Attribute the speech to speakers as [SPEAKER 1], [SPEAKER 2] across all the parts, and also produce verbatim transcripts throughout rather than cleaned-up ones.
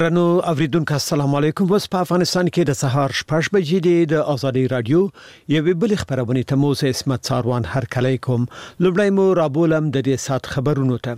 [SPEAKER 1] رنو اوریدونکو السلام علیکم. وس په افغانستان کې د سهار شپږ بجې دی د آزادي رادیو یوه بل خبرونه ته مو زه اسمت ساروان هر کله کوم. لومړی مو رابولم د دې سات خبرونو ته.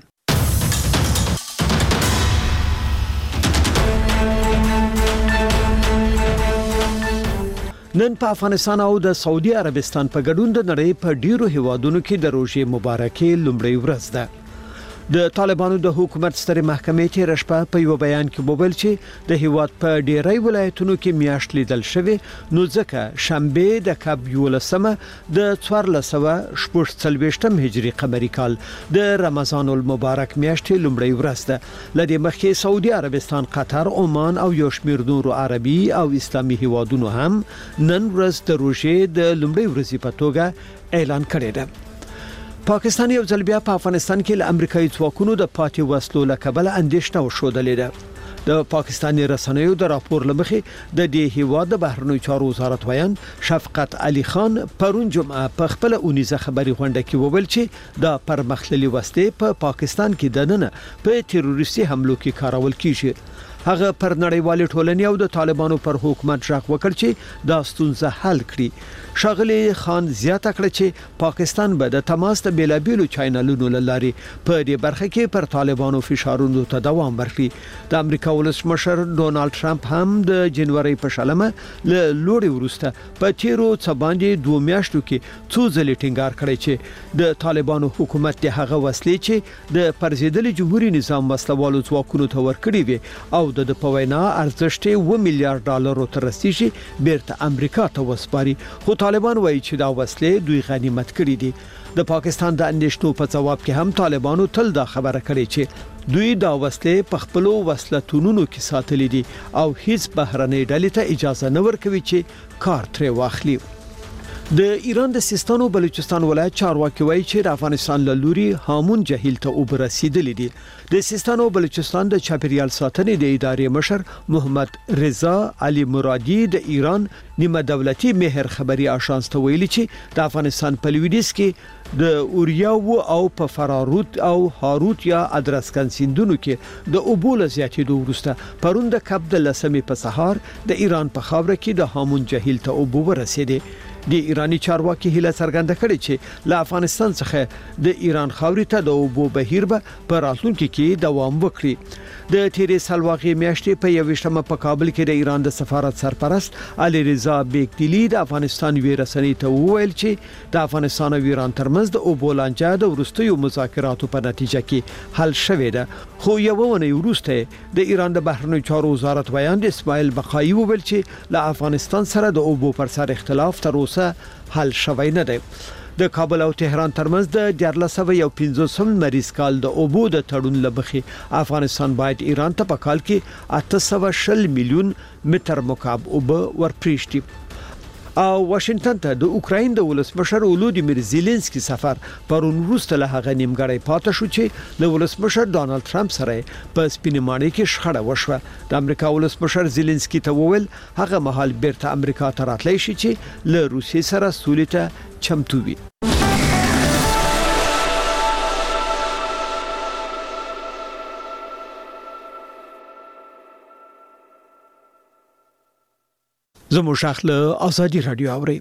[SPEAKER 1] نن په افغانستان او د سعودي عربستان په ګډون د نړۍ په ډیرو هیوادونو کې د روژې مبارکي لومړی ورځ ده. د طالبانو د حکومت ستر محکمې ته رشپه په یو بیان کې وویل چې د هیواد په ډیری ولایتونو کې میاشت لیدل شوی، نو ځکه شنبه د کب یولسمه د څوارلس سوه شپږ څلوېښتم هجري قمري کال د رمضان المبارک میاشتې لومړی ورځ ده. لدې مخکې سعودي عربستان، قطر، عمان او یو شمېر نورو عربي او اسلامي هیوادونو هم نن ورځ د روژې د لومړۍ ورځې په توګه اعلان کړی ده. پاکستان یو ځل بیا په افغانستان کې له امریکایي ځواکونو د پاتې وسلو له کبله اندېښنه وښودلې ده. د پاکستاني رسنیو د راپور لمخې د دې هیواد د بهرنیو چارو وزارت ویان شفقت علي خان پرون جمعه په خپل اونیزه خبري غونډه کې وویل چې د پرمختللي وسلې په پا پاکستان کې دننه په تروریستي حملو کې کارول کیږي. هغه پر نړیوال ټولنې او د طالبانو پر حکومت ژغ وکړ چې دا ستونزه حل کړي. شاغلی خان زیاته کړه چې پاکستان به د تماس د بیلابیلو چینلونو لارې په دې برخه کې پر طالبانو فشارونو ته دوام ورکړي. د امریکا ولسمشر ډونالد ټرمپ هم د جنوري په شلمه له لوړې وروسته په تیرو څه باندې دوه میاشتو کې څو ځلې ټینګار کړی چې د طالبانو حکومت د هغه وسلې چې د پرزیدلي جمهوریت نظام وسلوالو ځواکونو ته ورکړي وي او د پوینا ارزښت و میلیارډ ډالرو تر رسیدي بیرته امریکا ته وسپاري. خو طالبان وایي چې دا وسلې دوی غنیمت کړي دي. د پاکستان د اندېښنو په جواب کې هم طالبانو تل دا خبره کړې چې دوی دا وسلې په خپل وسلتونونو کې ساتلې دي او هیڅ بهرنۍ ډلې ته اجازه نه ورکوي چې کار ترې واخلي. د ایران د سیستان او بلوچستان ولایت چارواکي وایي چې د افغانستان له لوري هامون جهیل ته اوبه رسیدلې دي. د سیستان او بلوچستان د چاپیریال ساتنې د ادارې مشر محمد رضا علي مرادي د ایران نیمه دولتي مهر خبري آژانس ته ویلي چې د افغانستان په لویدیځ کې د اوریاو او په فراروت او هاروت یا ادرسکن سیندونو کې د اوبو له زیاتېدو وروسته پرون د کب د لسمې په سهار د ایران په خاوره کې د هامون جهیل ته اوبه ورسېدې. د ایرانی چارواکي هیله څرګنده کړې چې له افغانستان څخه د ایران خاورې ته د اوبو بهیر به په راتلونکي کې دوام وکړي. د تیرې سلواغې میاشتې په یوشتمه په کابل کې د ایران د سفارت سرپرست علي رضا بیگدیلی د افغانستان وی رسنۍ ته وویل چې د افغانستان او ایران ترمنځ د اوبو لانجه د وروستیو مذاکراتو په نتیجه کې حل شوې ده. خو یو ونه وروسته د ایران د بهرنیو چارو وزارت ویان اسماعیل بقایي وویل چې له افغانستان سره د اوبو پر سر اختلاف تر اوسه حل شوی نه دی. د کابل او تهران ترمنځ د دیارلس سوه یو پنځوسم مریض کال د اوبو د تړون لبخي افغانستان باید ایران ته په کال کې اته سوه شل میلیون متر مکعب اوبه ورپریشتي. او واشنگټن ته د اوکراین د ولسمشر ولودیمیر زيلنسکي سفر پرون وروسته له هغه نیمګړی پاتې شو چې له ولسمشر ډونالد ټرمپ سره په سپینمانه کې شخړه وشوه. د امریکا ولسمشر زيلنسکي ته وویل هغه مهال بیرته امریکا ته راتلی شي چې له روسیې سره سولې ته چمتو وي. زمو شاخله آزادی رادیو اوري.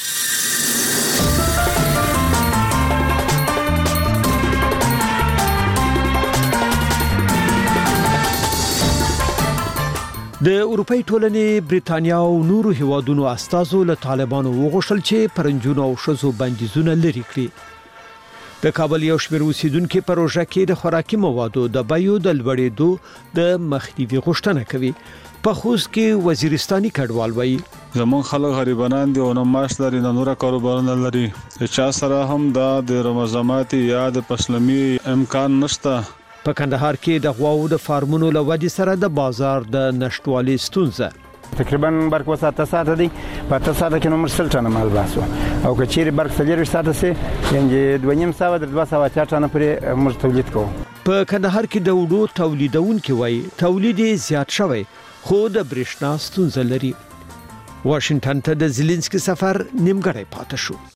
[SPEAKER 1] د اروپای ټولنې بریتانیا او نورو هیوادونو استازو له طالبانو وغوښتل چې پرنجونو او شذو بندیزونه لري کړي. د کابل یو شمېر اوسیدونکو پروژه کې د خوراکي موادو د بیو د لوړېدو د مخنیوي غوښتنه کوي. په خوست کې وزیرستاني کډوال وایي
[SPEAKER 2] زمون خلک غریبانان دي او نه معاش لري نه نور کاروبارونه لري. چا سره هم دا د رمضانات یا د پسلمي امکان نشته.
[SPEAKER 1] په کندهار کې د غواو د فارمونو له ودی سره د بازار د نشټوالي ستونزه
[SPEAKER 3] تقریبا برق وساته ساته دي په تاسو ساته کې نو مرسل ټانه مال باسو او کچېری برق سلیر ساته سي یعنی دوه نیم ساعت د دوه ساعت ټانه پرې موږ تولید کوو.
[SPEAKER 1] په کندهار کې د وډو تولیدونکو وایي تولید زیات شوی خو د برېښنا ستونزه لري. واشنگټن ته د زيلنسکي سفر نیمګړی پاتې شو.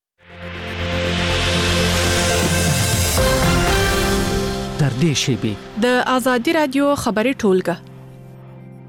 [SPEAKER 4] تر دې شی به د آزادی رادیو خبري ټولګه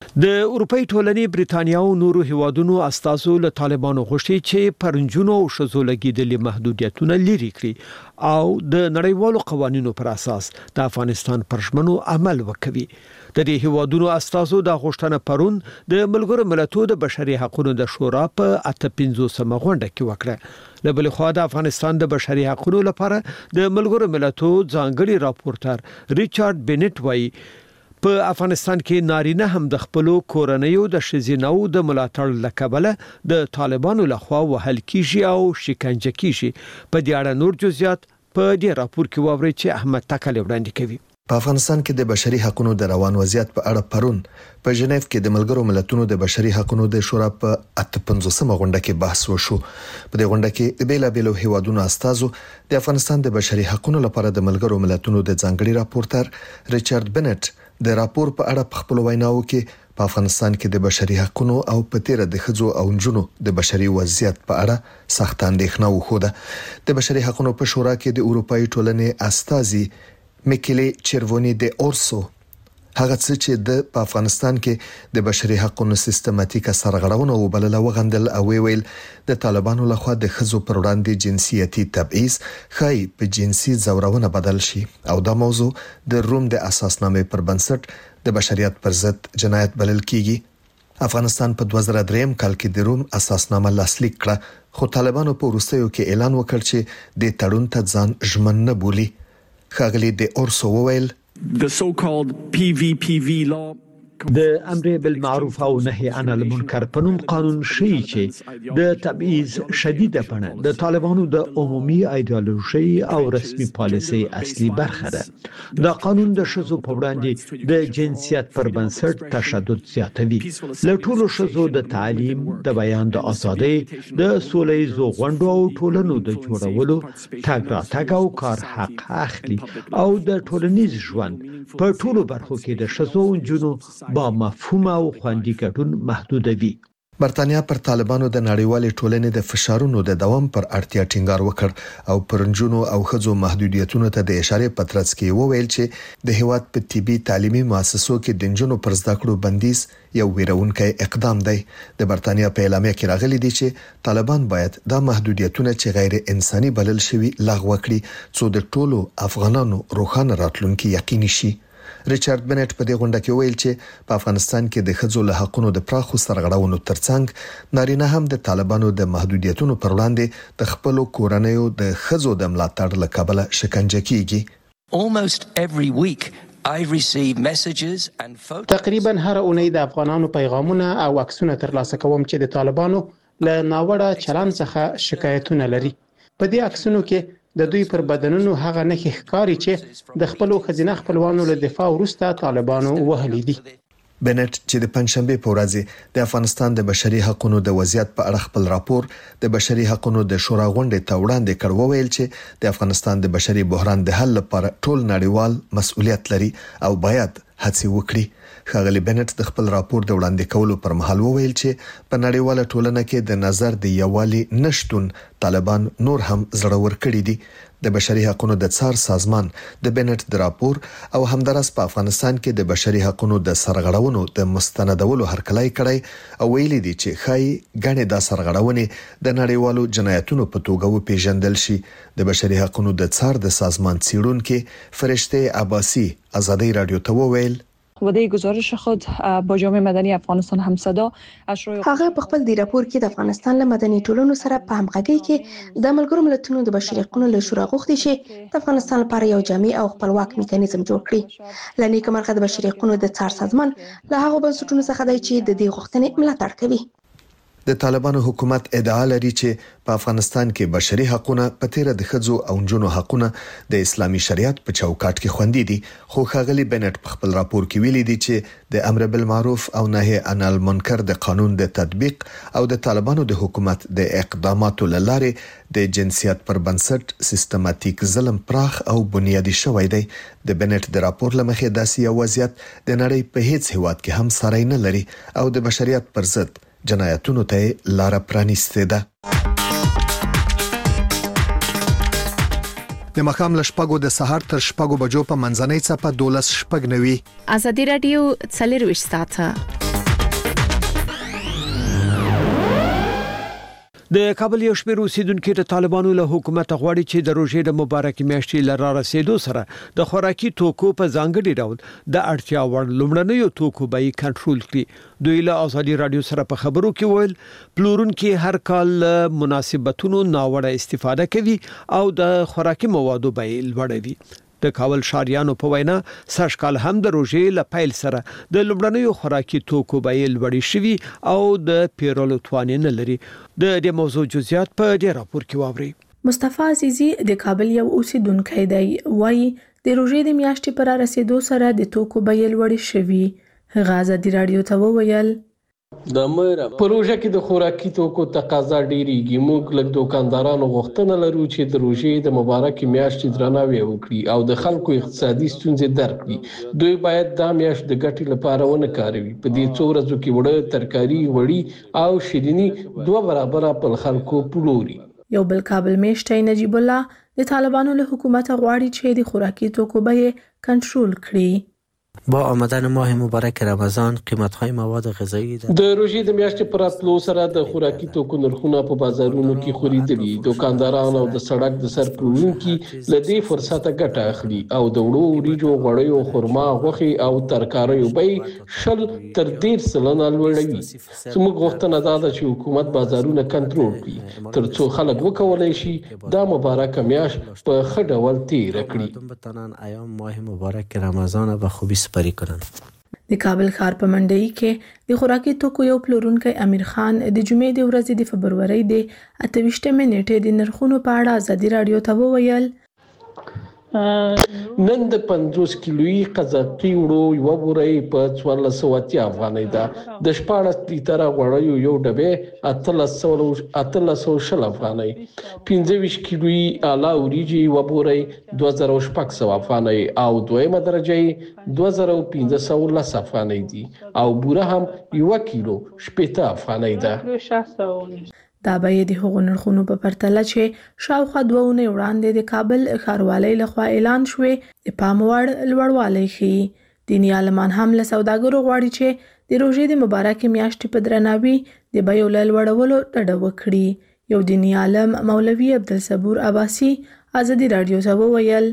[SPEAKER 1] د اروپای ټولنې بریتانیا او نورو هیوادونو استازو له طالبانو غوښتي چې پرنجونو او شذو لګیدلې محدودیتونه لري کړي او د نړیوالو قوانینو پر اساس د افغانستان پر ژمنو عمل وکړي. د دې هیوادونو استازو د غوښتنه پرون د ملګرو ملتونو د بشري حقوقو د شورا په اته پنځوسمه غونډه کې وکړه. له بل خوا د افغانستان د بشري حقوقو لپاره د ملګرو ملتونو ځانګړي راپورټر ریچارډ بینټ وایي په افغانستان کې نارینه هم د خپل کورنیو د شزینو د ملاتړ لکبله د طالبانو لخوا وهل کیږي او شکنجه کیږي. په دې اړه نور جزئیات په دې راپور کې واوري چې احمد تکل وړاندې کوي.
[SPEAKER 4] په افغانستان کې د بشري حقوقو د روان وضعیت په اړه پرون په ژنیف کې د ملګرو ملتونو د بشري حقوقو د شورا په اته پنځوسمه غونډه کې بحث وشو. په دې غونډه کې د بیلابیلو هیوادونو استازو د افغانستان د بشري حقوقو لپاره د ملګرو ملتونو د ځانګړي راپورټر ریچارډ بینټ د راپور په اړه په خپل ویناو کې په افغانستان کې د بشري حقوقو او په تیر د ښځو او نجونو د بشري وضعیت په اړه سخت اندېښنه وښوده. د بشري حقوقو په شورا کې د اروپאי ټولنې استازي میکیلی چیروونی د اورسو هغه څه چې د په افغانستان کې د بشري حقوقو سیستماتیکه سرغړونه وبلله وغندل او ویل د طالبانو لخوا د ښځو پر وړاندې جنسیتي تبعیض خای په جنسي زورونه بدل شي او دا موضوع د روم د اساسنامې پر بنسټ د بشریت پر ضد جنایت بلل کیږي. افغانستان په دوه زره درې کال کې د روم اساسنامه لاسلیک کړه خو طالبانو په وروستیو کې اعلان وکړ چې د تړون ته ځان ژمن نه بولي. خاغلی د اورسو وویل
[SPEAKER 5] The so-called P V P V law
[SPEAKER 1] د امر بالمعروف او نهي عن المنکر په نوم قانون شي چې د تبعیض شدیده بڼه د طالبانو د عمومي ایدئولوژي او رسمي پالیسي اصلي برخه ده. دا قانون د شذو په وړاندې د جنسیت پر بنسټ تشدد زیاتوي. له ټولو شذو د تعلیم، د بیان د ازادۍ، د سولهییزو غونډو او ټولنو د جوړولو تګ راتګ او کار حق اخلي او د ټولنیز ژوند په ټولو برخو کې د شذو او جنو با مفهوم او خوندي ګډون محدودوي.
[SPEAKER 4] برتانیا پر طالبانو د نړیوالې ټولنې د فشارونو د دوام پر اړتیا ټینګار وکړ او پرنجونو او خځو محدودیتونو ته د اشاره پترڅ کې وویل چې د هیواد په طبي تعلیمي مؤسسو کې د جنونو پر زده کړو بندیز یو ویرونکي اقدام دی. د برتانیا په اعلامیه کې راغلي دي چې طالبان باید دا محدودیتونه چې غیر انساني بلل شوي لغوه کړي څو د ټولو افغانانو روښانه راتلونکي یقیني شي. ریچارډ بینټ په دې غونډه کې ویل چې په افغانستان کې د ښځو له حقوقو د پراخو سرغړونو ترڅنګ نارینه هم د طالبانو د محدودیتونو پر وړاندې د خپل کورنیو د ښځو د ملاتړ لکبله شکنجه کیږي.
[SPEAKER 6] Almost every week I receive messages and photos.
[SPEAKER 7] تقریبا هر اونۍ د افغانانو پیغامونه او عکسونه ترلاسه کوم چې د طالبانو له ناوړه چلند څخه شکایتونه لري. په دې عکسونو کې د دوی پر بدنونو هغه نښې ښکاري چې د خپل خزینه خپلوانو له دفاع وروسته طالبانو وهلي دي.
[SPEAKER 4] بنټ چې د پنځشنبه په ورځ د افغانستان د بشري حقوقو د وضعیت په اړه خپل راپور د بشري حقوقو د شورا غونډې ته وړاندې کړ وویل چې د افغانستان د بشري بحران د حل لپاره ټول نړیوال مسؤلیت لري او باید هڅه وکړي. خاغلی بنټ د خپل راپور د وړاندې کولو پر مهال وویل چې په نړیواله ټولنه کې د نظر د یووالي نشټون طالبان نور هم زړور کړي دي. د بشري حقوقو د څار سازمان د بنټ د راپور او همدارس په افغانستان کې د بشري حقوقو د سرغړونو د مستندولو هرکلی کړی او ویلي دي چې خای غنې د سرغړونې د نړیوالو جنایتونو په توګه وپیژندل شي. د بشري حقوقو د څار د سازمان څیړونکو فرشته عباسی آزادی رادیو ته وویل
[SPEAKER 8] وده گزارش خود با جامعه مدنی افغانستان همصدا
[SPEAKER 9] هغه په خپل د راپور کې د افغانستان له مدني ټولنو سره په همغږۍ کې د ملګرو ملتونو د بشري حقوقو له شورا غوښتي چې د افغانستان لپاره یو جامع او خپلواک میکانیزم جوړ کړي. لنی کمرغه د بشري حقوقو د څار سازمان له هغه بنسټونو څخه دی چې د دې غوښتنې ملاتړ کوي.
[SPEAKER 4] د طالبانو حکومت ادعا لري چې په افغانستان کې بشري حقوقونه په تیر د ښځو او نجونو حقوقونه د اسلامي شریعت په چوکاټ کې خوندي دي. خو خاغلی بنټ په خپل راپور کې ویلي دي چې د امر بالمعروف او نهي عن المنکر د قانون د تطبیق او د طالبانو د حکومت د اقداماتو لاره د جنسیت پر بنسټ سیستماتیک ظلم پراخ او بنیادی شوی دی. د بنټ د راپور لمخې داسې یو وضعیت د نړۍ په هیڅ هیواد کې هم ساری نه لري او د بشریت پر ضد جنایتونو ته لار پرانیسته ده. د مخام لشپګو د سحر تر شپګو بجو په منځنۍ څپه دولس شپګ نوي
[SPEAKER 10] ازادي رادیو څلرويشت ساعته
[SPEAKER 1] د کابل یو شمېر اوسیدونکو د طالبانو له حکومت غواړي چې د روژې د مبارکي میاشتې لره رسیدو سره د خوراکي توکو په ځانګړي ډول د اړتیا وړ لومړنیو توکو بیې کنټرول کړي. دوی له ازادي رادیو سره په خبرو کې ویل پلورونکي هر کال مناسبتونو ناوړه استفاده کوي او د خوراکي موادو بیې لوړوي. د کابل شاریانو په وینا سږکال هم د روژې له پیل سره د لومړنیو خوراکي توکو بیې لوړې شوي او د پیرلو توان نه لري. د دې موضوع جزئیات په دې راپور کې واورئ.
[SPEAKER 10] مصطفی عزیزی د کابل یو اوسیدونکی دی، وایي د روژې د میاشتې پر رسیدو سره د توکو بیې لوړې شوي. هغه ازادي رادیو ته وویل
[SPEAKER 11] د مر پروژه کې د خوراکي توکو تقاضا ډیریږي. موږ لږ دوکاندارانو غوښتنه لرو چې د روژې د مبارکي میاشتې درناوی وکړي او د خلکو اقتصادي ستونزې درک کړي. دوی باید دا میاشت د ګټې لپاره ونه کاروي. په دې څو ورځو کې وړه ترکاری وړي او شیرینی دوه برابر په خلکو پلوري.
[SPEAKER 10] یو بل کابل میشتي نجیب الله د طالبانو له حکومت غواړي چې د خوراکي توکو بیې کنټرول کړي.
[SPEAKER 12] با آمدن ماه مبارک رمضان قیمت‌های مواد غذایی
[SPEAKER 11] د روژې د میاشتې پر راتلو سره د خوراکي توکو نرخونه په بازارونو کې خوریدلي. دوکانداران او د سړک د سر پلورونکي له دې فرصته ګټه اخلي او د وړو وریجو، غوړیو، خرما، غوښې او ترکاریو بیې شل تر ډېر سلنه لوړوي. زموږ غوښتنه دا ده چې حکومت بازارونه کنټرول کړي ترڅو خلک وکولای شي دا مبارکه میاشت په ښه ډول تیر کړي.
[SPEAKER 12] ایام ماه مبارک رمضان به خوبی سپری کنن.
[SPEAKER 10] د کابل ښار په منډي کې د خوراکي توکو یو پلورونکی امیر خان د جمعې د ورځې د فبرورۍ د اته ویشتمې نیټې د نرخونو په اړه ازادي رادیو ته وویل
[SPEAKER 11] نن د پنځوس کیلویي قزاقي وړو یو بورۍ په څوارلس سوه اتیا افغانۍ ده. د شپاړس لیتره غوړیو یو ډبې اتلس سوه شل افغانۍ. پنځه ویشت کیلویي اعلی وریجې یو بورۍ دوه زره شپږ سوه افغانۍ او دویمه درجه یې دوه زره پنځه سوه لس افغانۍ دي او بوره هم یو کیلو شپېته افغانۍ ده.
[SPEAKER 10] دا به د هغو نرخونو په پرتله چې شاوخوا دوه اونۍ وړاندې د کابل ښاروالۍ لخوا اعلان شوې د پام وړ لوړوالی ښیي. دیني عالمان هم له سوداګرو غواړي چې د روژې د مبارکې میاشتې په درناوي د بیو له لوړولو ډډه وکړي. یو دیني عالم مولوي عبدالصبور عباسي ازادي رادیو ته وویل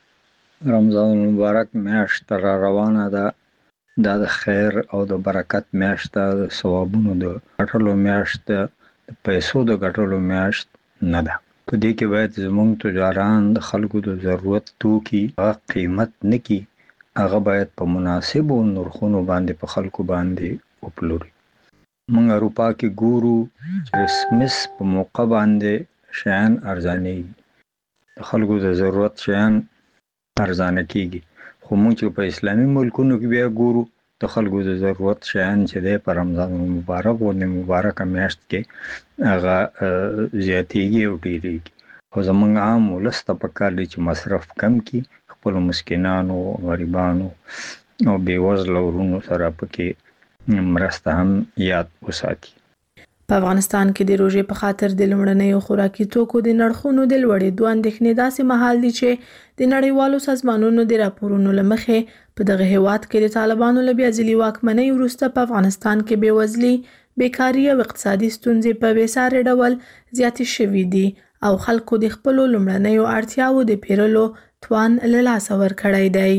[SPEAKER 13] رمضان مبارک میاشت را روانه ده. دا د خیر او د برکت میاشت ده. د ثوابونو د ګټلو میاشت ده. د پیسو د ګټلو میاشت نه ده. په دې کې باید زموږ تجاران د خلکو د ضرورت توکي هغه قیمت نه کړي، هغه باید په مناسبو نرخونو باندې په خلکو باندې وپلوري. موږ اروپا کې ګورو چې کرسمس په موقع باندې شیان ارزانېږي، د خلکو د ضرورت شیان ارزانه کېږي. خو موږ چې په اسلامي ملکونو کې بیا ګورو د خلکو د ضرورت شیان چې دی په رمضان مبارک او د مبارکه میاشت کې هغه زیاتېږي او ډېرېږي. خو زموږ عام ولس ته پکار دی چې مصرف کم کړي، خپلو مسکینانو، غریبانو او بېوزله ورونو سره پکې مرسته هم یاد وساتي.
[SPEAKER 10] په افغانستان کې د روژې په خاطر د لومړنیو خوراکي توکو د نرخونو د لوړېدو اندېښنې داسې مهال دي چې د نړیوالو سازمانونو د راپورونو له مخې په دغه هیواد کې د طالبانو له بیا ځلي واکمنۍ وروسته په افغانستان کې بېوزلي، بیکاري او اقتصادي ستونزې په بېساري ډول زیاتې شوي دي او خلکو د خپلو لومړنیو اړتیاوو د پیرلو توان له لاسه ورکړی دی.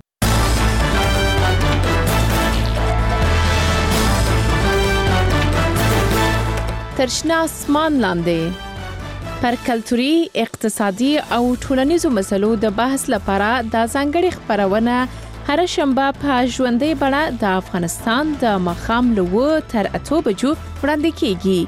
[SPEAKER 14] ترشنا اسمان لاندې پر کلتوري، اقتصادي او ټولنیزو مسلو د بحث لپاره د ځانګړي خبرونه هر شنبه په ژوندۍ بڼه د افغانستان د ماښام له اوه تر اتو بجو وړاندې کیږي.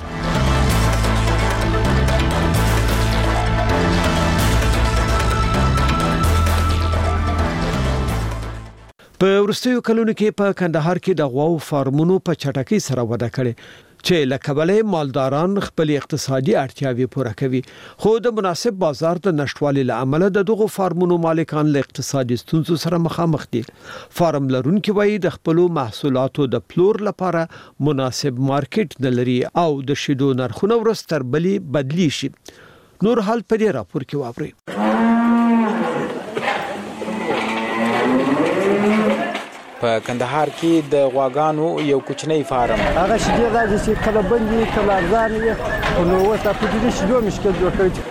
[SPEAKER 1] په وروستیو کلونو کې په کندهار کې د غواو فارمونو په چټکۍ سره وده کړې چې له کبله مالداران خپل اقتصادي اړتیاوې پوره کوي. خو د مناسب بازار د نشټوالي له امله د دغو فارمونو مالکان له اقتصادي ستونزو سره مخامخ دي. فارم لرونکي وایي د خپلو محصولاتو د پلور لپاره مناسب مارکیټ نه لري او د شیدو نرخونه ورځ تر بلې بدلی شي. نور حال په دې راپور کې واورئ.
[SPEAKER 15] په کندهار کې د غواګانو یو کوچنی فارم
[SPEAKER 16] هغه شیدې راځي چې کله بندي کله ارزان وي
[SPEAKER 3] نو اوس دا پوډري شیدو مشکل جوړ کړی.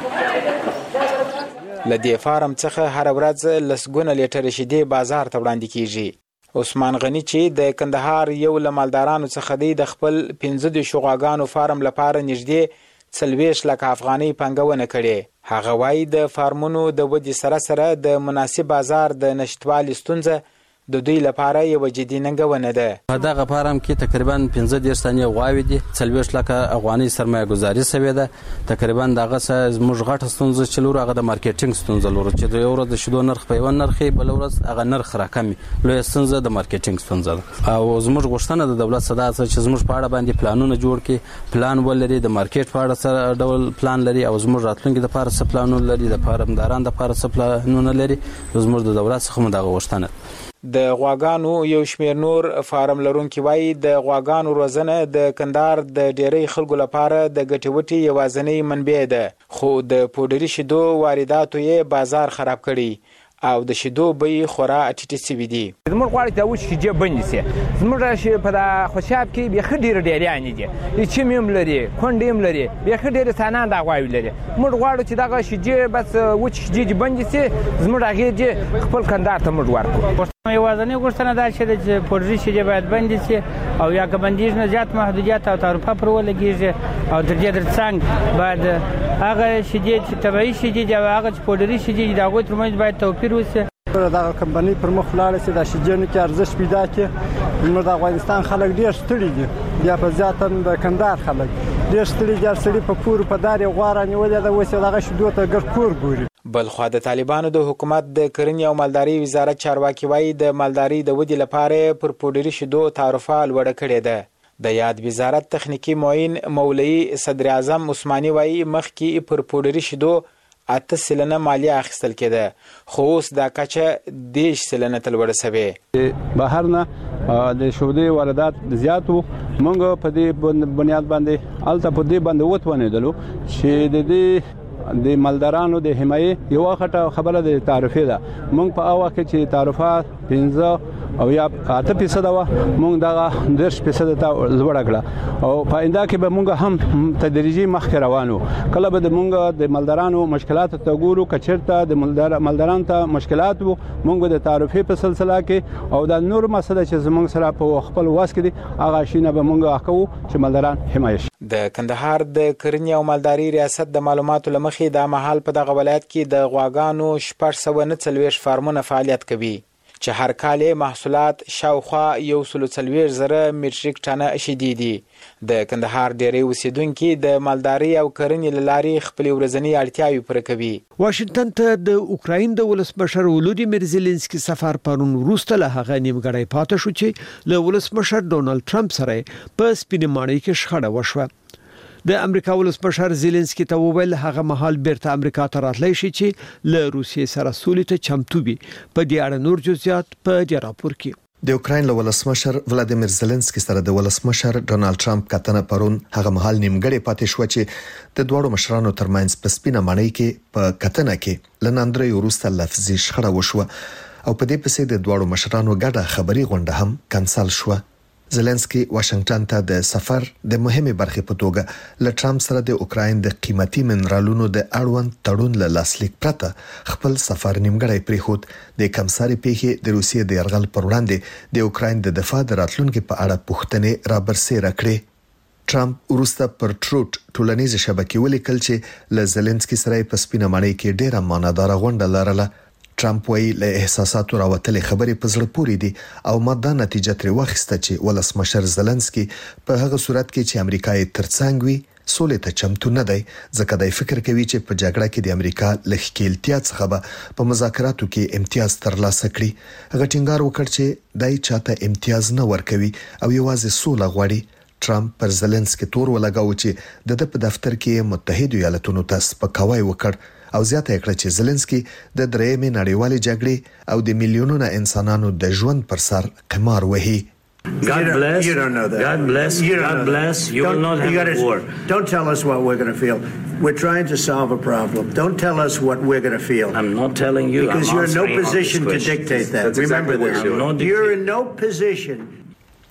[SPEAKER 15] لدې فارم څخه هر ورځ لسګونه لیټر شیدې بازار ته وړاندې کیږي. عثمان غنی چې د کندهار یو له مالدارانو څخه دی د خپل پنځه د شغاګانو فارم لپاره نږدې څلوېښت لکه افغانۍ پانګونه کړې. هغه وایي د فارمونو د ودې سره سره د مناسب بازار د نشټوالي ستونزه د دوی لپاره یو جدي ننګونه ده.
[SPEAKER 16] په دغه فارم کې تقریبا پنځه دېرش تنې غواوې دي، څلوېښت لکه افغانۍ سرمایه ګزاري شوې ده. تقریبا دغه څه زموږ غټه ستونزه چې لرو هغه د مارکیټینګ ستونزه لرو چې د یو ورځ د شیدو نرخ په یوه نرخ وي، بله ورځ هغه نرخ راکم وي. لویه ستونزه د مارکیټینګ ستونزه ده او زموږ غوښتنه د دولت څخه دا چې زموږ په اړه باندې پلانونه جوړ کړي، پلان ولري، د مارکیټ په اړه څه ډول پلان لري او زموږ راتلونکي دپاره څه پلانونه لري، د فارمدارانو دپاره څه پلانونه لري. زموږ د دولت څخه هم دغه غوښتنه.
[SPEAKER 15] د غواګانو یو شمیر نور فارم لرونکي وایي د غواګانو روزنه د کندهار د ډیری خلکو لپاره د ګټې وټې یوازینۍ منبع ده، خو د پوډري شیدو وارداتو یې بازار خراب کړي او د شیدو بیې خورا ټیټې سوي دي.
[SPEAKER 17] زموږ غواړي چې اوس شیدې بندې شي. زموږ په خوشاب کې بیخي ډېرې ډېریانې دي، چیم هم لري، کونډې هم لري، بیخي ډېرې ثانان دا غواوې لري. موږ غواړو چې دغه شیدې بس وچې شیدې دې بندې شي، زموږ هغې دې خپل کندهار ته موږ ورکړو.
[SPEAKER 18] یوازینۍ غوښتنه دا شوې ده چې پوډري شیدې باید بندې شي او یا که بندېږي نو زیات محدودیت او تعرفه پر ولګېږي او تر دې تر څنګ باید هغه شیدې چې طبیعي شیدې دي او هغه چې پوډري شیدې دي د هغوی ترمنځ باید توپیر وشي.
[SPEAKER 3] دغه کمپنۍ پر مخ ولاړه شي، د شیدو کې ارزښت پیدا کړي. زموږ د افغانستان خلک ډېر ستړي دي، بیا په زیاته د کندهار خلک ډېر ستړي دي. سړي په کور په دار یې غوا رانیولې ده، اوس یې دغه شیدو ته ګرد کور ګوري.
[SPEAKER 15] بلخوا د طالبانو د حکومت د کرنې او مالدارۍ وزارت چارواکي وایي د مالدارۍ د ودې لپاره پر پوډري شیدو تعرفه لوړه کړې ده. د یاد وزارت تخنیکی معین مولوي صدر اعظم عثماني وایي مخکې پر پوډري شیدو اته سلنه مالیه اخیستل کېده، خو اوس دا کچه دېرش سلنه ته لوړه سوې.
[SPEAKER 19] بهر نه د شیدو واردات زیات وو. موږ په دې بنیاد باندې هلته په دې باندې وتوانېدلو چې د دې د مالدارانو د حمایې یوه غټه خبره د تعرفې ده. موږ په هغه وخت کې چې تعرفه پنځه او یا اته فیصده وه، موږ دغه دېرش فیصده ته لوړه کړه او په آینده کې به موږ هم تدریجي مخکې روان وو. کله به د موږ د مالدارانو مشکلاتو ته ګورو، که چېرته د مالدارانو ته مشکلات وو، موږ به د تعرفې په سلسله کې او د نور مسله چې زموږ سره په خپل واس کې دي هغه شیونه به موږ کوو چې مالداران حمایه شي.
[SPEAKER 15] د کندهار د کرنې او مالدارۍ ریاست د معلوماتو له مخې دا مهال په دغه ولایت کې د غواګانو شپږ سوه نه څلوېښت فارمونه فعالیت کوي چې هر کال محصولات شاوخوا یو سل څلوېښت زره میټریک ټنه شیدې دي. د کندهار ډیری اوسیدونکي د مالدارۍ او کرنې له لارې خپلې ورځنۍ اړتیاوې پوره کوي.
[SPEAKER 1] واشنگټن ته د اوکراین د ولسمشر ولودیمیر زيلنسکي سفر پرون وروسته له هغه نیمګړی پاتې شو چې له ولسمشر ډونالد ټرمپ سره په سپینې ماڼۍ کې شخړه وشوه. د امریکا ولسمشر زيلنسکي ته وویل هغه مهال بیرته امریکا ته راتلی شي چې له روسیې سره سولې ته چمتو وي. په دې اړه نور جزئیات په دې راپور کې.
[SPEAKER 4] د اوکراین له ولسمشر ولادیمیر زيلنسکي سره د ولسمشر ډونالد ټرمپ کتنه پرون هغه مهال نیمګړی پاتې شو چې د دوړو مشرانو ترمنځ په سپینه ماڼۍ کې په کتنه کې لناندري وروسته لفظي شخړه وشوه او په دې پسې د دوړو مشرانو ګډه خبري غونډه هم کانسل شوه. زيلنسکي واشنگټن ته د سفر د مهمه برخې په توګه له ټرمپ سره د اوکراین د قیمتي منرالونو د اړوند تړون له لاسلیک پرته خپل سفر نیمګړی پریښود. د کمساري پیښې د روسیې د يرغل پر وړاندې د اوکراین د دفاع د راتلونکو په اړه پوښتنې رابرسېره کړې. ټرمپ وروسته پر ټروټ ټولنیز شبکې ولیکل چې له زيلنسکي سره په سپینه ماڼۍ کې ډېره معنادار غونډه لرله. ټرمپ وایي له احساساتو راوتلې خبرې په زړه پورې دي او ماده نتیجه ترې واخیسته چې ولسمشر زيلنسکي په هغه صورت کې چې امریکا یې ترڅنګ وي سولې ته چمتو نه دی، ځکه دی فکر کوي چې په جګړه کې د امریکا له ښکېلتیا څخه به په مذاکراتو کې امتیاز ترلاسه کړي. هغه ټینګار وکړ چې دای چاته امتیاز نه ورکوي او یوازې سوله غواړي. ټرمپ پر زيلنسکي تور ولګاو چې د په دفتر کې متحده ایالاتونو ته سپکاوی وکړ او زیاته کړه چې زيلنسکي د درېمې نړیوالې جګړې او د میلیونونو انسانانو د ژوند پر سر قمار وهي.
[SPEAKER 20] God bless. You don't know that. God bless. You God bless. You will not have a war. Don't tell us what we're going to feel. We're trying to solve a problem. Don't tell us what we're going to feel.
[SPEAKER 21] I'm not telling you.
[SPEAKER 20] Because
[SPEAKER 21] I'm
[SPEAKER 20] you're in no position to dictate that.
[SPEAKER 21] That's
[SPEAKER 20] Remember
[SPEAKER 21] exactly
[SPEAKER 20] this.
[SPEAKER 21] You're,
[SPEAKER 20] you're in no position.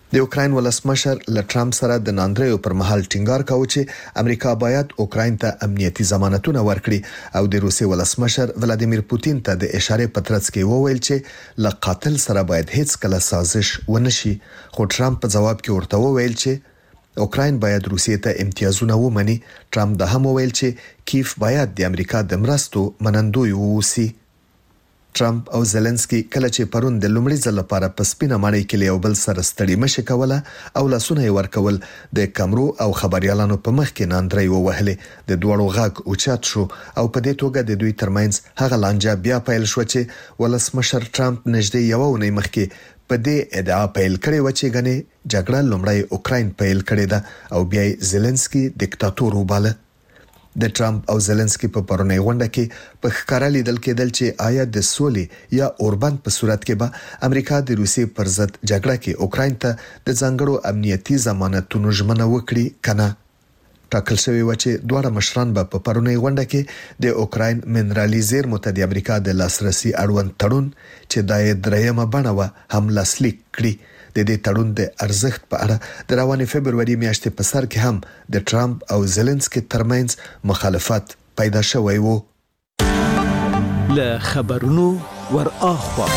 [SPEAKER 4] د اوکراین ولسمشر له ټرمپ سره د ناندریو پر مهال ټینګار کاوه چې امریکا باید اوکراین ته امنیتي ضمانتونه ورکړي او د روسي ولسمشر ولادیمیر پوتین ته د اشاره پترڅ کې وویل چې له قاتل سره باید هیڅ کله سازش ونشي، خو ټرمپ په جواب کې ورته وویل چې اوکراین باید روسیې ته امتیازونه ومني. ټرمپ د هم وویل چې کیف باید د امریکا د مرستو منندوی ووسی. ټرمپ او زيلنسکي کله چې پرون د لومړي ځل لپاره په سپینه ماڼۍ کې یو بل سره ستړي مشه کوله او لاسونه یې ورکول، د کمرو او خبريالانو په مخ کې ناندري ووهلې. د دوړو غاک اوچات شو او په دې توګه د دوی ترمنځ هغه لانجه بیا پیل شو چې ولسمشر ټرمپ نږدې یو ونې مخکې په دې ادعا پیل کړې و چې غني جګړه لومړی اوکراین پیل کړې ده او بیا زيلنسکي دیکتاتور وباله. د ټرمپ او زيلنسکي په پرونی غونډه کې په ښکارا لیدل کېدل چې آیا د سولې یا اوربند په صورت کې به امریکا د روسي پر ضد جګړه کې اوکراین ته د ځانګړو امنیتي ضمانتونو ژمنه وکړي کنه. ټاکل شوی و چې دواړه مشران به په پرونی غونډه کې د اوکراین منرالي زیرمو ته د امریکا د لاسرسي اړوند تړون چې د درېیمه بڼه و هم لاسلیک کړي. د دې تړون د ارزښت په اړه د روانې فبرवरी میاشتې په سر کې هم د ټرمپ او زيلنسکي ترمنځ مخالفت پیدا شوی وو.
[SPEAKER 1] له خبرونو ور اخوا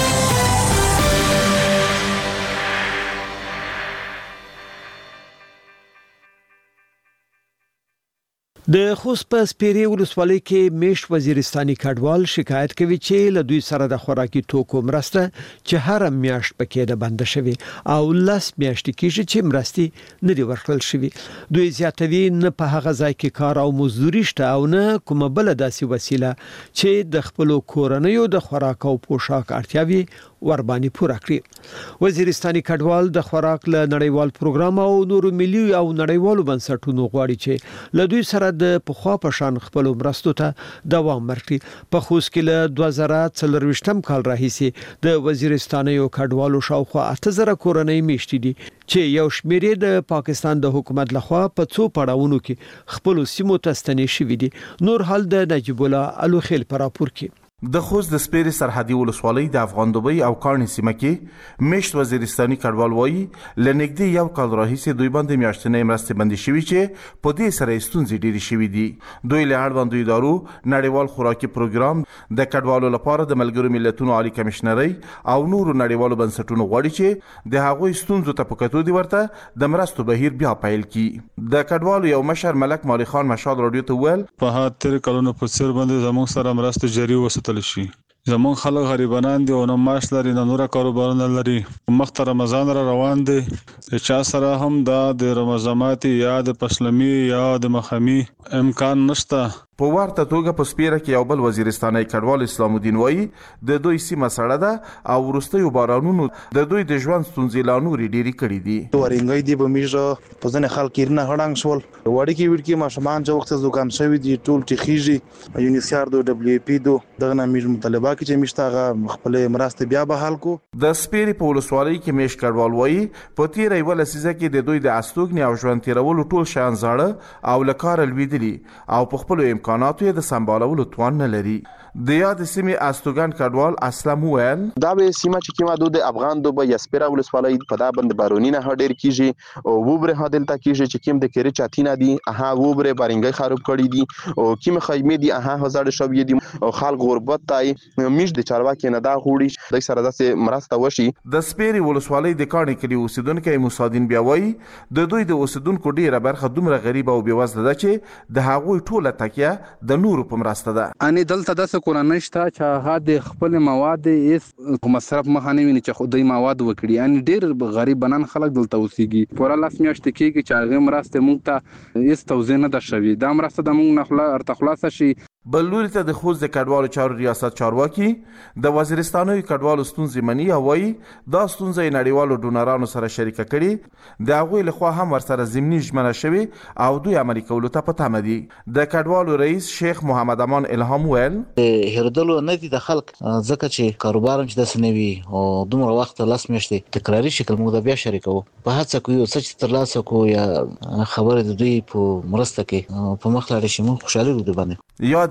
[SPEAKER 1] د خوست په سپیري ولسوالۍ کې میش وزیرستاني کډوال شکایت کوي چې له دوی سره د خوراکي توکو مرسته چې هر میاشت پکې ده بند شوی او لاس میاشت کېږي چې مرستي نه دی ورکړل شوی. دوی زیاتوي نه په هغه ځای کې کار او مزدوري شته او نه کومه بل داسې وسیله چې د خپل کورنیو د خوراک او پوشاک اړتیاوي وربانی پوره کړی. وزیرستاني کډوال د خوراک له نړیوال پروګرام او نورو ملي او نړیوالو بنسټونو غواړي چې له دوی سره د پخوا په شان خپل مرستو ته دوام ورکړي. په خوست کې له دوه زره څلرويشتم کال راهیسې د وزیرستاني کډوالو شاوخوا اته زره کورنۍ میشتي دي چې یو شمېر د پاکستان د حکومت لخوا په څو پړاوونو کې خپل سیمو ته ستنې شوې دي. نور حال د نجیب الله الوخیل پر راپور کې.
[SPEAKER 21] د خوست د سپیري سرحدي ولسوالۍ د افغان دوبۍ او کاڼي سیمه کې میشت وزیرستاني کډوال وایي لنګدي یو کال راهیسې دوی باندې میاشتنې مرستې بندي شوي چې په دې سره ستونزې ډېرې شوي دي. دوی له اړوندو ادارو نړیوال خوراکي پروګرام د کډوالو لپاره د ملګرو ملتونو عالی کمشنري او نورو نړیوالو بنسټونو غواړي چې د هغوی ستونزو ته په کتو دي ورته د مرستو بهیر بیا پیل کړي. د کډوالو یو مشر ملک مالي خان مشال رادیو ته ویل
[SPEAKER 2] په هاتر کلونو په سر باندې زموږ سره مرستې جاری وساتل شي. زمون خلک غریبانان دي او نه معاش لري نه نور کاروبارونه لري. مخ ته رمضان را روان دي، چا سره هم د رمضاناتي یا د پسلمي یا د مخامي امکان نشته.
[SPEAKER 21] په ورته توګه په سپیره کې یو بل وزیرستاني کډوال اسلام الدین وایي د دوی سیمه سړه ده او وروستیو بارانونو د دوی د ژوند ستونزې لا نورې ډېرې کړې دي.
[SPEAKER 22] ورنګي دی به میږه په ځنه خلک نه هډنګ شول وړي کې وړي کې ماشومان چې وخت زوکام شوی دي ټول ټیخیږي یونیسیار دو دبليو پی دو دغه نمیږ مطالبه کې چې مشتاغه خپل مرسته بیا به حل کو.
[SPEAKER 21] د سپیری په ولسوالۍ کې میش کډوال وایي په تیر یو لسیزه کې د دوی د استوګنې او ژوند تیرولو ټول شان زاړه او لکار لویدلی او په خپل امکاناتو یې د سمبالولو توان نه لري. د یاد سیمې استوګن کډوال اسلام ویل
[SPEAKER 23] دا به سیمه چې کیما د افغان دوبه یا سپیره ولسوالۍ په دا بند بارونی نه هډیر کیږي او وبره هدل تا کیږي چې کیم د کری چاتینا دي اها وبره بارنګي خراب کړی دي او کیم خیمه دي اها هزار شوی دي او خلک غربت تای میش د چارواکي نه دا غوړي د سره داسې مرسته وشي.
[SPEAKER 21] د سپیری ولسوالۍ د کاڼي کلی اوسیدونکو موسادین بیا وایي د دوی د اوسیدونکو ډیره برخه دومره غریب او بیوزله ده چې د هغوی ټوله تکیه د نورو په مرسته ده.
[SPEAKER 19] ان دلته د کورنۍ شته چې هغه د خپل مواد یې مصرف مخانه ویني چې خدای مواد وکړي. ان ډیر غریب بنان خلک دلته اوسېږي. پورا لاس میاشت کېږي چې هغه مرسته مونږ ته هیڅ توزیع نه ده شوې. دا مرسته د مونږ نه خلا ارته خلاص شي.
[SPEAKER 21] بل لوري ته د خوست د کډوالو چارو ریاست چارواکي د وزیرستاني کډوالو ستونزې مني او وایي دا ستونزې نړیوالو ډونرانو سره شریکه کړي د هغوی له خوا هم ورسره ضمني ژمنه شوي او دوی عملي کولو ته په تمه دي. د کډوالو رئیس شیخ محمد امان الهام ویل
[SPEAKER 24] هردلو نه دي د خلک ځکه چې کاروبار هم چې داسې نه وي او دومره وخت لاس میاشتې تکراري شکل موږ د بیا شریکو په هڅه کوو چې ترلاسه کو یا خبره د دوی په مرسته کې په مخ لاړ شي. موږ خوشاله یو د باندې
[SPEAKER 21] یاد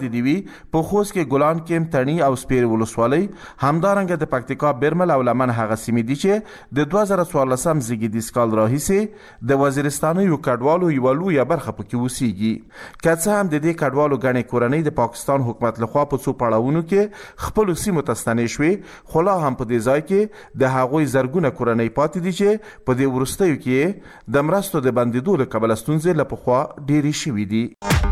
[SPEAKER 21] یوازې دی وی په خوست کې ګلان کېم تڼي او سپیر ولسوالۍ همدارنګه د پکتیکا برمل او لمن هغه سیمې دي چې د دوه زره څوارلسم زیږدیز کال راهیسې د وزیرستاني کډوالو یو لویه برخه پکې اوسېږي. که څه هم د دې کډوالو ګڼې کورنۍ د پاکستان حکومت لخوا په څو پړاوونو کې خپلو سیمو ته ستنې شوې، خو لا هم په دې ځای کې د هغوی زرګونه کورنۍ پاتې دي چې په دې وروستیو کې د مرستو د بندېدو له کبله ستونزې له پخوا ډېرې شوي دي.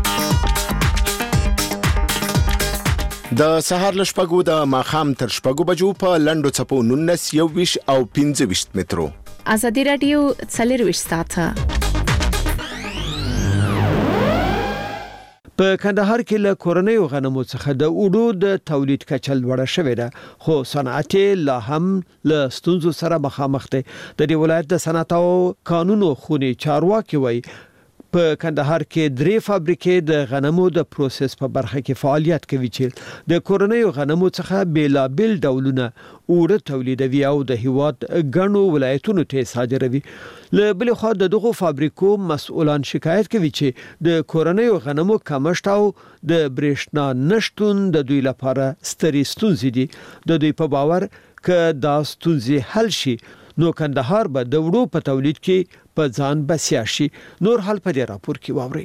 [SPEAKER 5] د سهار له شپږو د ماښام تر شپږو بجو په لنډو څپو نولس، یوویشت او پنځه ویشت مترو.
[SPEAKER 14] ازادي راډیو څلرویشت ساعته
[SPEAKER 1] په کندهار کې له کورنیو غنمو څخه د اوړو د تولید کچه لوړه شوې ده، خو صنعت لا هم له ستونزو سره مخامخ دی. د دې ولایت د صنعت او قانونو خونې چارواکي وایي په کندهار کې درې فابریکې د غنمو د پروسس په برخه کې فعالیت کوي چې د کورنیو غنمو څخه بیلابل ډولونه اوړه تولیدوي او د هیواد ګڼو ولایتونو ته صادروي. له بل خوا د دغو فابریکو مسؤلان شکایت کوي چې د کورنیو غنمو کمښت او د برېښنا نشټون د دوی لپاره سترې ستونزې دي. د دوی په باور که دا ستونزې حل شي نو کندهار به د وړو په تولید کې په ځان بسیا شي. نور حال په دې راپور کې واورئ.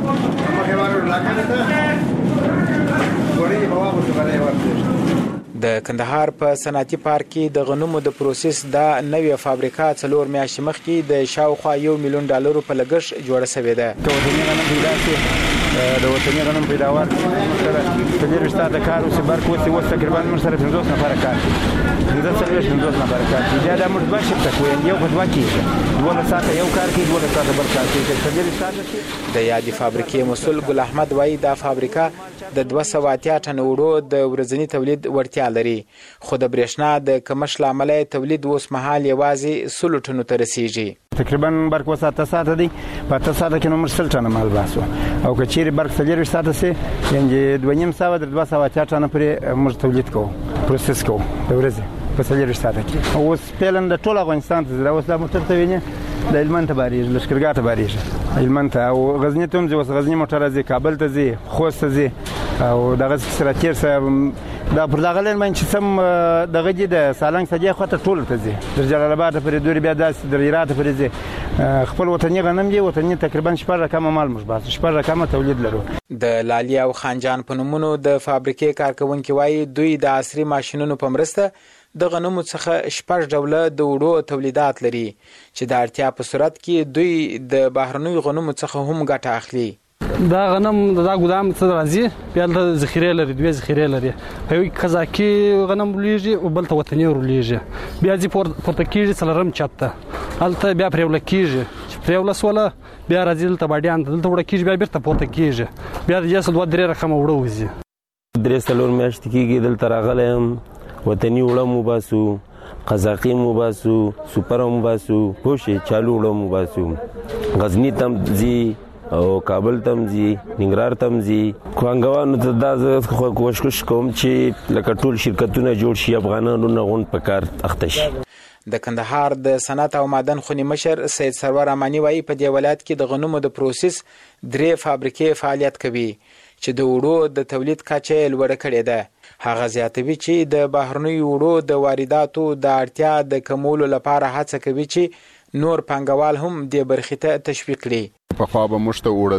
[SPEAKER 15] د کندهار په صنعتي پارک کې د غنمو د پروسس د نوې فابریکه څلور میاشتې مخکې د شاوخوا یو میلیون ډالرو په لګښت جوړه شوې ده.
[SPEAKER 18] د وطني غنم پیدا شي د وطني غنم پیداوار سره په ډېر وستا د کار اوسې برق اوسې اوس تقریبا موږ سره پنځوس نفره کار کوي. پنځه څلوېښت پنځوس نفره کار کوي. بیا دا موږ دوه شفته کوو، یو په دوه کېږي، دولس ساعته یو کار کوي، دولس ساعته بل کار کوي. په ډېر وستا شي
[SPEAKER 15] د یادې فابریکې مسؤل ګل احمد وایي دا فابریکه د دوه سوه اتیا ټنه اوړو د ورځني تولید وړتیا لري، خو د برېښنا د کمښت له امله تولید اوس مهال یوازې سلو ټنو ته رسیږي.
[SPEAKER 18] تقریبا برق وس اته ساعته دی، په اته ساعته کې نو موږ سل ټنه مال باسو، او که چیرې برق څلېرویشت ساعته سي یعنې دوه نیم سوه تر دوه سوه اتیا ټنه پورې موږ تولید کوو، پروسس کوو د ورځې په څلېرویشت ساعته کې. اوس فعلا د ټول افغانستان ته ځي، اوس دا موټر ته وینې د هلمند ته بارېږي، لښکرګاه ته بارېږي، هلمند ته او غزني ته هم ځي. اوس غزني موټر ځي، کابل ته ځي، خوست ته ځي، او دغه سره تیر سره دا پر دغه لین باندې چې سم دغه دي د سالنګ سجې خواته ټول ته ځي، د جلال آباد پورې دوی بیا داسې د هرات پورې ځي. خپل وطني غنم دی، وطني تقریبا شپږ رقمه مال موږ باسو، شپږ رقمه تولید لرو.
[SPEAKER 15] د لالي او خانجان په نومونو د فابریکې کارکونکي وایي دوی د عصري ماشینونو په مرسته د غنمو څخه شپږ ډوله د وړو تولیدات لري چې د اړتیا په صورت کې دوی د بهرنیو غنمو څخه هم ګټه اخلي.
[SPEAKER 6] دا غنم دا ګودام څه راځي، بیا د ذخیره لري، دوی ذخیره لري، په یو قزاقي غنم ولېږي او بل ته وطني ولېږي، بیا ځي پورته کېږي څلورم چت ته، هلته بیا پرېوله کېږي، چې پرېوله سوله بیا راځي دلته باډیان ته، دلته وړه کېږي، بیا بیرته پورته کېږي، بیا د جسد دوه درې رقمه وړه وځي.
[SPEAKER 7] درې څلور میاشتې کېږي دلته راغلی یم، وطني وړه مو باسو، قزاقي مو باسو، سوپر مو باسو، پوه شې چالو وړه مو باسو، غزني ته هم ځي او کابل ته هم ځي، ننګرهار ته هم ځي. پانګوالو ته دا زه کوشش کوم چې لکه ټول شرکتونه جوړ شي، افغانانو نه غونډ په کار اخته شي.
[SPEAKER 15] د کندهار د صنعت او معدن خونې مشر سید سرور امانی وایي په دې ولایت کې د غنمو د پروسس درې فابریکې فعالیت کوي چې د وړو د تولید کچه یې لوړه کړې ده. هغه زیاتوي چې د بهرنیو وړو د وارداتو د اړتیا د کمولو لپاره هڅه کوي چې نور پانګوال هم دې برخې ته تشویق کړي.
[SPEAKER 8] پخوا به موږ ته اوړه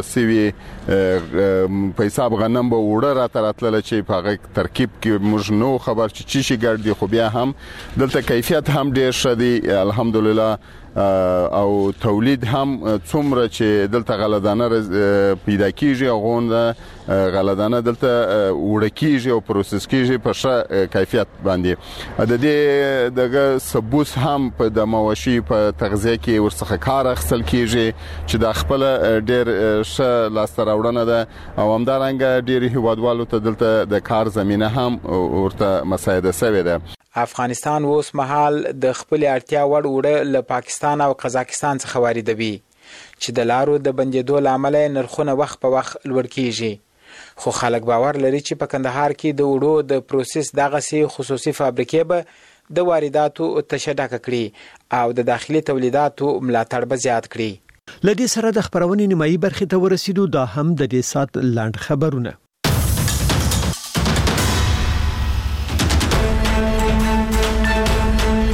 [SPEAKER 8] سوي په حساب غنم به اوړه راته راتلله چې په هغه ترکیب کې موږ نو خبر چې چی شي ګډ دي، خو بیا هم دلته کیفیت هم ډېر ښه دی الحمدلله، او تولید هم څومره چې دلته غلهدانه پیدا کیږي او غونډه غلهدانه دلته وړه کیږي او پروسس کیږي په ښه کیفیت باندې. د دې دغه ثبوت هم په د مواشي په تغذیه کې ورڅخه کار اخیستل کیږي چې د خپل ډېر ښه لاسته راوړنه ده، او همدارنګه ډېر هیوادوالو ته دلته د کار زمینه هم ورته مساعده شوې ده.
[SPEAKER 15] افغانستان اوس مهال د خپل اړتیا وړ وړه له پاکستان او قزاقستان څخه واردوي چې د لارو د بندېدو له امله نرخونه وخت په وخت لوړ کیږي، خو خلک باور لري چې په کندهار کې د وړو د پروسس دغسې خصوصي فابریکې به د وارداتو تشه ډکه کړي او د داخلي تولیداتو ملاتړ به زیات کړي.
[SPEAKER 1] لدې سره د خبرونې نیمایي برخې ته ورسېدو. دا هم د دې سات لاند خبرونه.